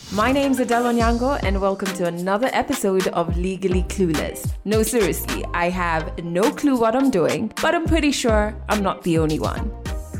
My name's Adele Onyango and welcome to another episode of Legally Clueless. No, seriously, I have no clue what I'm doing, but I'm pretty sure I'm not the only one.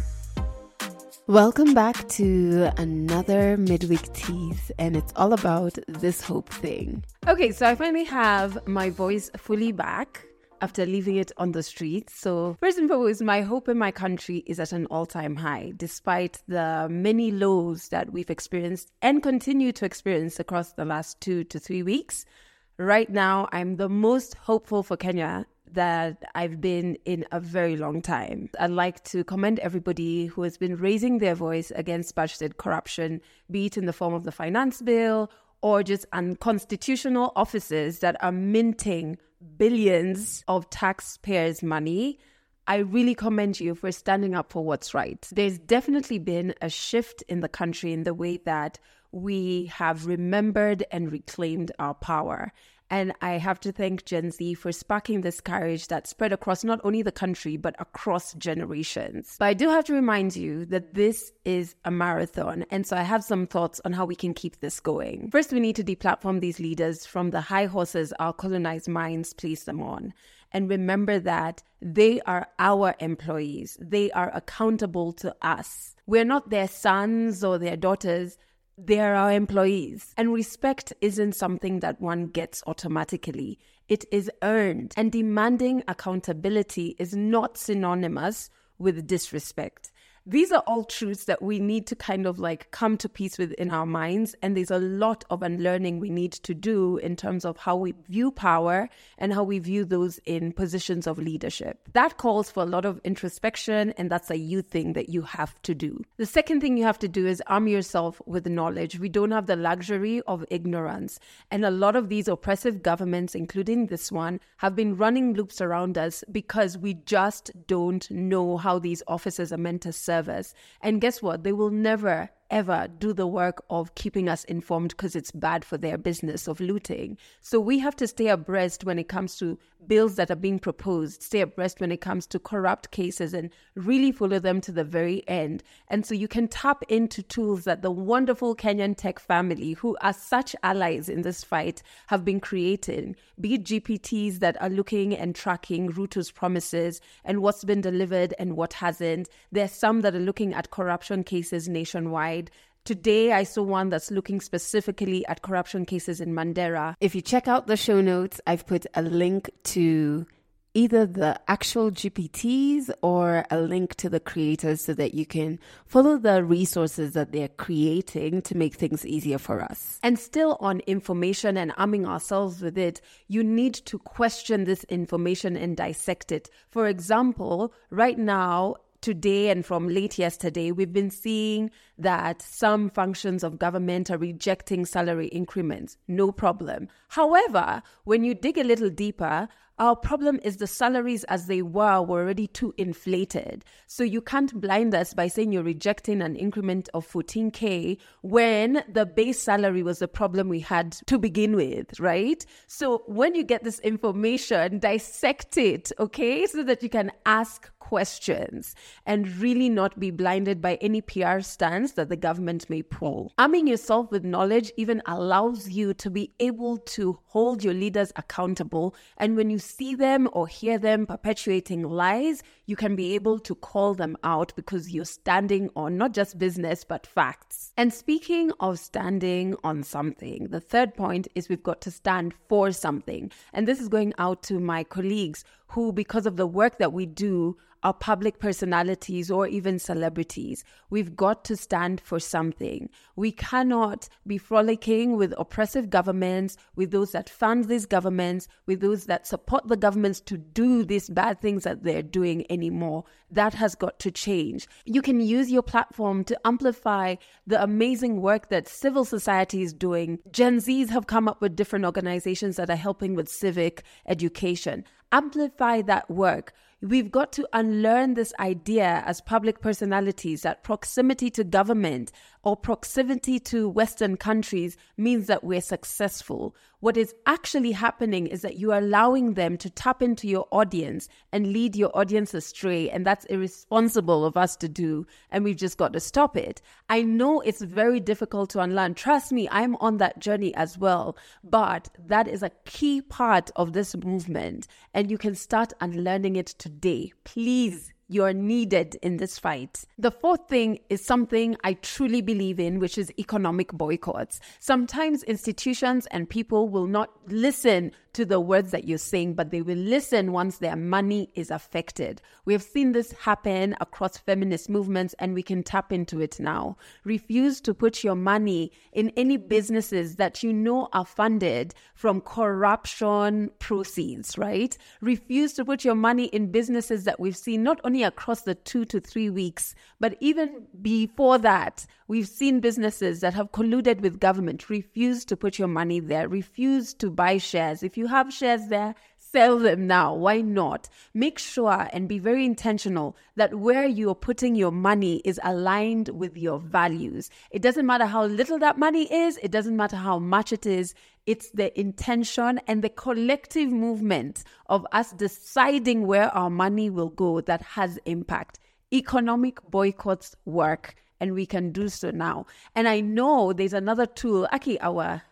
Welcome back to another midweek tease, and it's all about this hope thing. Okay, so I finally have my voice fully back after leaving it on the streets. So first and foremost, my hope in my country is at an all-time high, despite the many lows that we've experienced and continue to experience across the last 2 to 3 weeks. Right now, I'm the most hopeful for Kenya that I've been in a very long time. I'd like to commend everybody who has been raising their voice against budgeted corruption, be it in the form of the finance bill or just unconstitutional offices that are minting billions of taxpayers' money. I really commend you for standing up for what's right. There's definitely been a shift in the country in the way that we have remembered and reclaimed our power. And I have to thank Gen Z for sparking this courage that spread across not only the country, but across generations. But I do have to remind you that this is a marathon. And so I have some thoughts on how we can keep this going. First, we need to deplatform these leaders from the high horses our colonized minds place them on. And remember that they are our employees. They are accountable to us. We're not their sons or their daughters. They're our employees. And respect isn't something that one gets automatically. It is earned. And demanding accountability is not synonymous with disrespect. These are all truths that we need to kind of come to peace with in our minds. And there's a lot of unlearning we need to do in terms of how we view power and how we view those in positions of leadership. That calls for a lot of introspection, and that's a you thing that you have to do. The second thing you have to do is arm yourself with knowledge. We don't have the luxury of ignorance. And a lot of these oppressive governments, including this one, have been running loops around us because we just don't know how these offices are meant to serve us. And guess what? They will never ever do the work of keeping us informed because it's bad for their business of looting. So we have to stay abreast when it comes to bills that are being proposed, stay abreast when it comes to corrupt cases, and really follow them to the very end. And so you can tap into tools that the wonderful Kenyan tech family, who are such allies in this fight, have been creating, be it GPTs that are looking and tracking Ruto's promises and what's been delivered and what hasn't. There's some that are looking at corruption cases nationwide. Today, I saw one that's looking specifically at corruption cases in Mandera. If you check out the show notes, I've put a link to either the actual GPTs or a link to the creators so that you can follow the resources that they're creating to make things easier for us. And still on information and arming ourselves with it, you need to question this information and dissect it. For example, right now, today and from late yesterday, we've been seeing that some functions of government are rejecting salary increments. No problem. However, when you dig a little deeper, our problem is the salaries as they were already too inflated. So you can't blind us by saying you're rejecting an increment of 14K when the base salary was the problem we had to begin with, right? So when you get this information, dissect it, okay? So that you can ask questions and really not be blinded by any PR stance that the government may pull. Arming yourself with knowledge even allows you to be able to hold your leaders accountable. And when you see them or hear them perpetuating lies, you can be able to call them out because you're standing on not just business, but facts. And speaking of standing on something, the third point is we've got to stand for something. And this is going out to my colleagues who, because of the work that we do, are public personalities or even celebrities. We've got to stand for something. We cannot be frolicking with oppressive governments, with those that fund these governments, with those that support the governments to do these bad things that they're doing anymore. That has got to change. You can use your platform to amplify the amazing work that civil society is doing. Gen Zs have come up with different organizations that are helping with civic education. Amplify that work. We've got to unlearn this idea as public personalities that proximity to government or proximity to Western countries means that we're successful. What is actually happening is that you are allowing them to tap into your audience and lead your audience astray. And that's irresponsible of us to do. And we've just got to stop it. I know it's very difficult to unlearn. Trust me, I'm on that journey as well. But that is a key part of this movement. And you can start unlearning it today. Please. You're needed in this fight. The fourth thing is something I truly believe in, which is economic boycotts. Sometimes institutions and people will not listen to the words that you're saying, but they will listen once their money is affected. We have seen this happen across feminist movements, and we can tap into it now. Refuse to put your money in any businesses that you know are funded from corruption proceeds, right? Refuse to put your money in businesses that we've seen not only across the 2 to 3 weeks, but even before that, we've seen businesses that have colluded with government. Refuse to put your money there. Refuse to buy shares. If you have shares there, sell them now. Why not? Make sure and be very intentional that where you're putting your money is aligned with your values. It doesn't matter how little that money is. It doesn't matter how much it is. It's the intention and the collective movement of us deciding where our money will go that has impact. Economic boycotts work, and we can do so now. And I know there's another tool. Aki,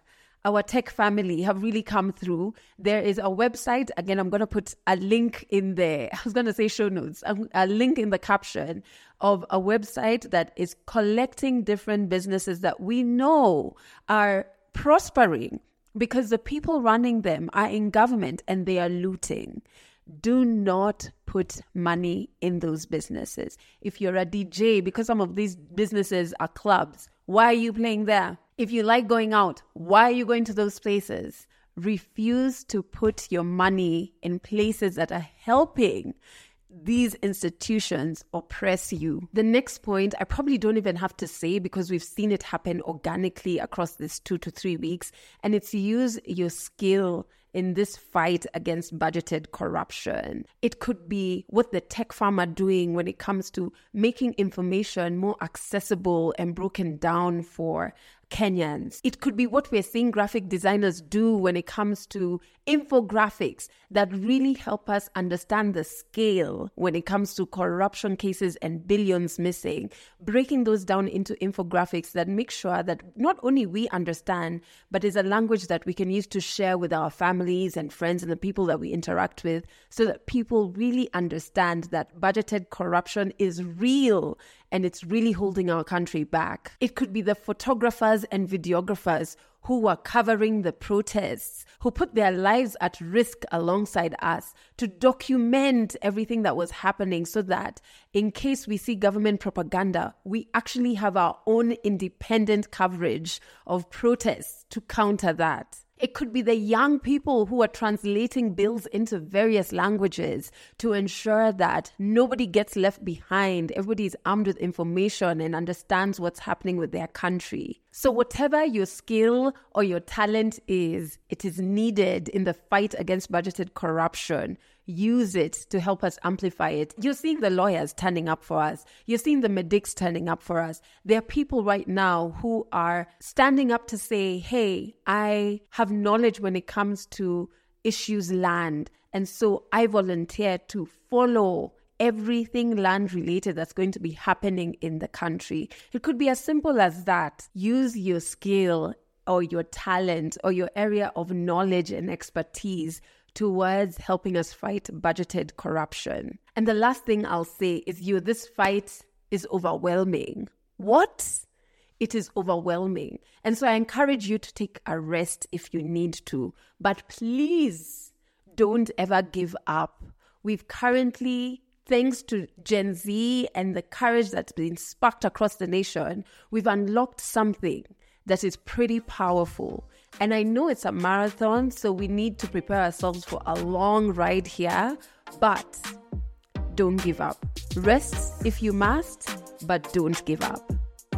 our tech family have really come through. There is a website. Again, I'm going to put a link in there. I was going to say show notes, a link in the caption of a website that is collecting different businesses that we know are prospering because the people running them are in government and they are looting. Do not put money in those businesses. If you're a DJ, because some of these businesses are clubs, why are you playing there? If you like going out, why are you going to those places? Refuse to put your money in places that are helping these institutions oppress you. The next point, I probably don't even have to say because we've seen it happen organically across this 2 to 3 weeks, and it's use your skill in this fight against budgeted corruption. It could be what the tech firm are doing when it comes to making information more accessible and broken down for Kenyans. It could be what we're seeing graphic designers do when it comes to infographics that really help us understand the scale when it comes to corruption cases and billions missing. Breaking those down into infographics that make sure that not only we understand, but is a language that we can use to share with our families and friends and the people that we interact with, so that people really understand that budgeted corruption is real and it's really holding our country back. It could be the photographers and videographers who were covering the protests, who put their lives at risk alongside us to document everything that was happening so that in case we see government propaganda, we actually have our own independent coverage of protests to counter that. It could be the young people who are translating bills into various languages to ensure that nobody gets left behind. Everybody is armed with information and understands what's happening with their country. So whatever your skill or your talent is, it is needed in the fight against budgeted corruption. Use it to help us amplify it. You're seeing the lawyers turning up for us. You're seeing the medics turning up for us. There are people right now who are standing up to say, hey, I have knowledge when it comes to issues land. And so I volunteer to follow everything land related that's going to be happening in the country. It could be as simple as that. Use your skill or your talent or your area of knowledge and expertise towards helping us fight budgeted corruption. And the last thing I'll say is this fight is overwhelming. What? It is overwhelming. And so I encourage you to take a rest if you need to. But please don't ever give up. We've currently, thanks to Gen Z and the courage that's been sparked across the nation, we've unlocked something that is pretty powerful. And I know it's a marathon, so we need to prepare ourselves for a long ride here, but don't give up. Rest if you must, but don't give up.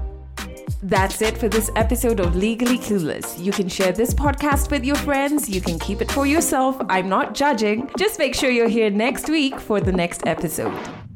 That's it for this episode of Legally Clueless. You can share this podcast with your friends. You can keep it for yourself. I'm not judging. Just make sure you're here next week for the next episode.